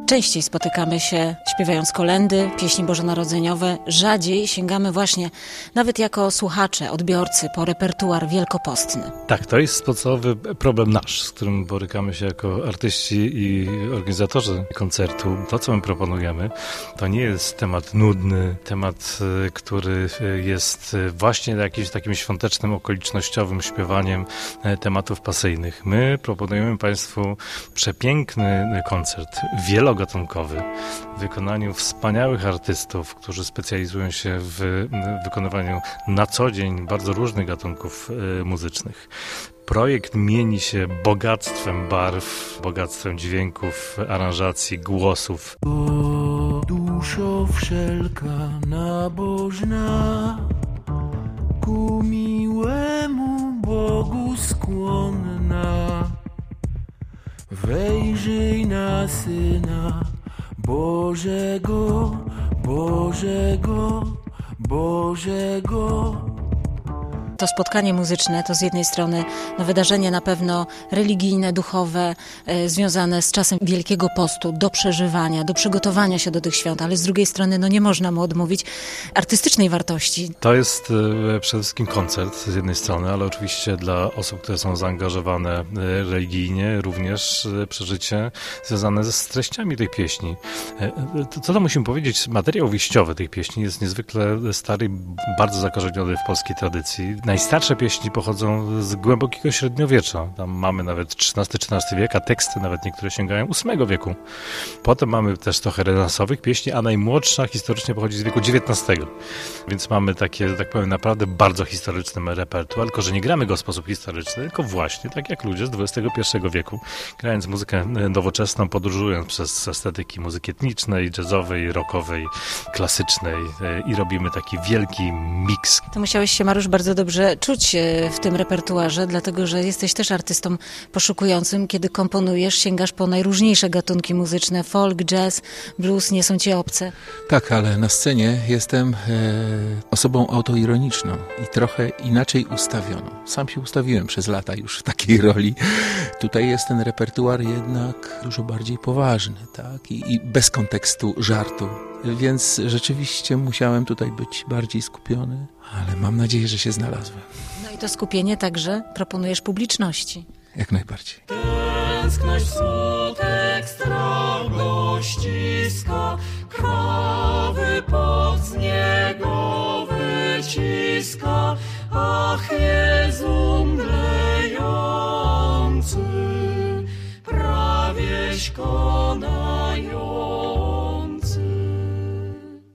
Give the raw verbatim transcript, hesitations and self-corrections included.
Częściej spotykamy się śpiewając kolędy, pieśni bożonarodzeniowe. Rzadziej sięgamy właśnie, nawet jako słuchacze, odbiorcy, po repertuar wielkopostny. Tak, to jest podstawowy problem nasz, z którym borykamy się jako artyści i organizatorzy koncertu. To, co my proponujemy, to nie jest temat nudny, temat, który jest właśnie jakimś takim świątecznym, okolicznościowym śpiewaniem tematów pasyjnych. My proponujemy Państwu przepiękny koncert, wielogatunkowy, w wykonaniu wspaniałych artystów, którzy specjalizują się w wykonywaniu na co dzień bardzo różnych gatunków muzycznych. Projekt mieni się bogactwem barw, bogactwem dźwięków, aranżacji, głosów. O duszo wszelka nabożna, ku miłemu Bogu skłonna, wejrzyj na Syna Bożego, Bożego, Bożego. To spotkanie muzyczne to z jednej strony no, wydarzenie na pewno religijne, duchowe, e, związane z czasem Wielkiego Postu, do przeżywania, do przygotowania się do tych świąt, ale z drugiej strony no, nie można mu odmówić artystycznej wartości. To jest e, przede wszystkim koncert z jednej strony, ale oczywiście dla osób, które są zaangażowane e, religijnie, również e, przeżycie związane ze z treściami tych pieśni. E, to, co to musimy powiedzieć, materiał wyjściowy tych pieśni jest niezwykle stary, bardzo zakorzeniony w polskiej tradycji. Najstarsze pieśni pochodzą z głębokiego średniowiecza. Tam mamy nawet trzynasty czternasty wiek, a teksty nawet niektóre sięgają ósmego wieku. Potem mamy też trochę renesansowych pieśni, a najmłodsza historycznie pochodzi z wieku dziewiętnastego. Więc mamy takie, tak powiem, naprawdę bardzo historyczny repertuar, tylko że nie gramy go w sposób historyczny, tylko właśnie tak jak ludzie z dwudziestego pierwszego wieku, grając muzykę nowoczesną, podróżując przez estetyki muzyki etnicznej, jazzowej, rockowej, klasycznej i robimy taki wielki miks. To musiałeś się, Mariusz, bardzo dobrze czuć w tym repertuarze, dlatego że jesteś też artystą poszukującym. Kiedy komponujesz, sięgasz po najróżniejsze gatunki muzyczne. Folk, jazz, blues nie są ci obce. Tak, ale na scenie jestem e, osobą autoironiczną i trochę inaczej ustawioną. Sam się ustawiłem przez lata już w takiej roli. Tutaj jest ten repertuar jednak dużo bardziej poważny, tak? I, i bez kontekstu żartu. Więc rzeczywiście musiałem tutaj być bardziej skupiony, ale mam nadzieję, że się znalazłem. No i to skupienie także proponujesz publiczności. Jak najbardziej. Tęskność smutek, strach go ściska, krwawy pot z niego wyciska. Ach, Jezu mdlejący, prawieś konający.